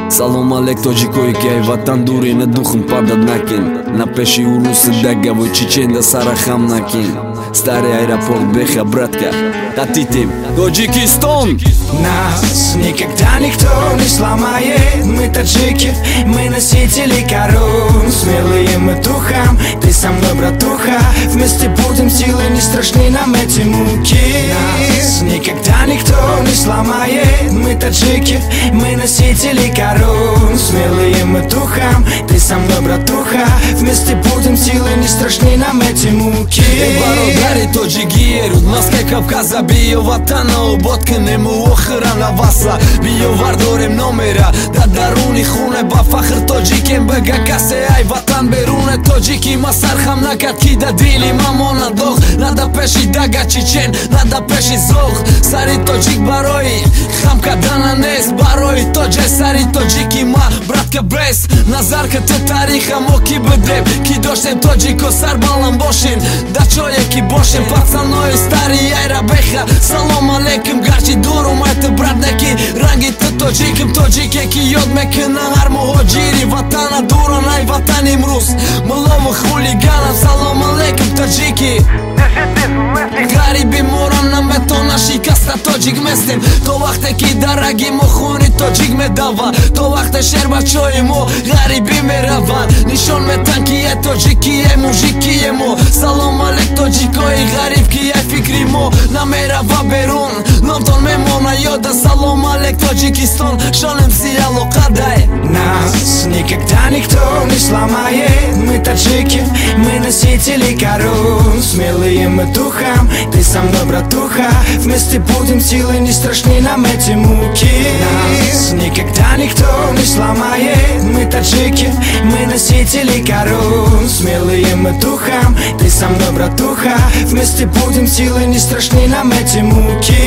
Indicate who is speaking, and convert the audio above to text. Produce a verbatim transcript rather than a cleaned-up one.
Speaker 1: Салом алек тоҷикои ки ай ватан дуре на духм падад накин на пеши уруси дагавои чеченда сара хам накин старый аэропорт беха братка катитим Таджикистан.
Speaker 2: Нас никогда никто не сломает. Мы таджики, мы носители корон. Смелые мы духом, ты со мной, братуха. Вместе будем, силы не страшны нам эти муки. Нас никогда никто не сломает. Мы таджики, мы носители корон. Смелые мы духом, ты со мной, братуха. Вместе будем, силы не страшны нам эти муки.
Speaker 1: Бародари тоҷики рудмаска Кавказа биё ватана обод кунем охира наваса биё вардорем номера да даруни хуне ба фахр тоҷикем бага касе ай ватан беруне тоҷики ма сархам накард ки да дили мамона дог нада пеши дага чечен нада пеши зог сари тоҷик барои хам кардана нест барои тоҷе сари тоҷики ма братка брес назар ка ту тариха мо ки будем ки доштем тоҷико сарбаланд бошем да чое ки бошем пацанои стари айра беха салом алейкум гарчи дурум ай ту брат неки ранги ту тоҷиким тоҷике ки ёд мекуна ҳар муҳоҷири ватана дурон ай ватан имрӯз мулову хулиганам салом алейкум тоҷики гариби морам наметона шикаста тоҷик местем то вақте ки дараги мо хуни тоҷик медава то вақте шербачои мо гариби мераванд нишон метан ки е тоҷики е мужики е мо салом алейк тоҷикои гариб ки е фикри мо намерава берун номтон мемона ёда салом алейк Таджикистан шонем си алоқадай.
Speaker 2: Нас никогда никто не сломает. Мы таджики, мы носители корон. Смелые мы духом, ты со мной, братуха. Вместе будем, силы не страшны нам эти муки. Нас никогда никто не сломает. Мы таджики, мы носители корон. Смелые мы духом, ты со мной, братуха. Вместе будем, силы не страшны нам эти муки.